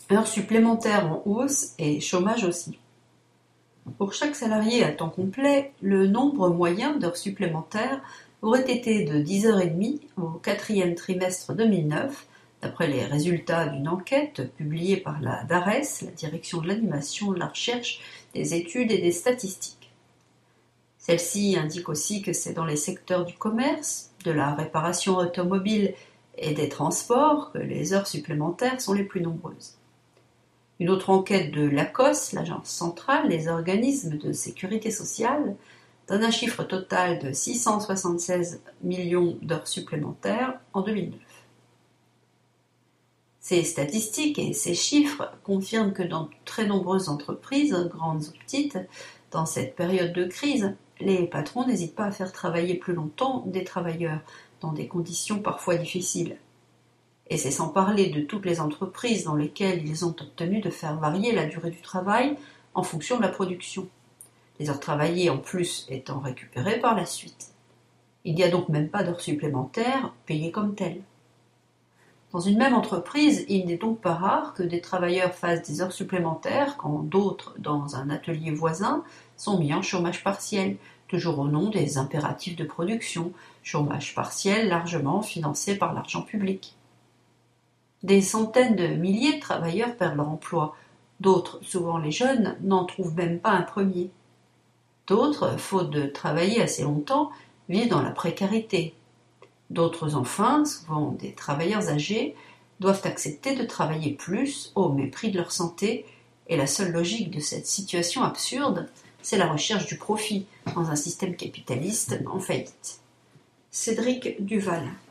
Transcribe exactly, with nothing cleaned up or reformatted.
Heures supplémentaires en hausse et chômage aussi. Pour chaque salarié à temps complet, le nombre moyen d'heures supplémentaires aurait été de dix heures trente au quatrième trimestre deux mille neuf, d'après les résultats d'une enquête publiée par la DARES, la Direction de l'animation, de la recherche, des études et des statistiques. Celle-ci indique aussi que c'est dans les secteurs du commerce, de la réparation automobile et des transports que les heures supplémentaires sont les plus nombreuses. Une autre enquête de l'A C O S, l'Agence centrale des organismes de sécurité sociale, donne un chiffre total de six cent soixante-seize millions d'heures supplémentaires en deux mille neuf. Ces statistiques et ces chiffres confirment que dans de très nombreuses entreprises, grandes ou petites, dans cette période de crise, les patrons n'hésitent pas à faire travailler plus longtemps des travailleurs dans des conditions parfois difficiles. Et c'est sans parler de toutes les entreprises dans lesquelles ils ont obtenu de faire varier la durée du travail en fonction de la production, les heures travaillées en plus étant récupérées par la suite. Il n'y a donc même pas d'heures supplémentaires payées comme telles. Dans une même entreprise, il n'est donc pas rare que des travailleurs fassent des heures supplémentaires quand d'autres, dans un atelier voisin, sont mis en chômage partiel, toujours au nom des impératifs de production, chômage partiel largement financé par l'argent public. Des centaines de milliers de travailleurs perdent leur emploi. D'autres, souvent les jeunes, n'en trouvent même pas un premier. D'autres, faute de travailler assez longtemps, vivent dans la précarité. D'autres enfin, souvent des travailleurs âgés, doivent accepter de travailler plus au mépris de leur santé, et la seule logique de cette situation absurde, c'est la recherche du profit dans un système capitaliste en faillite. Cédric Duval.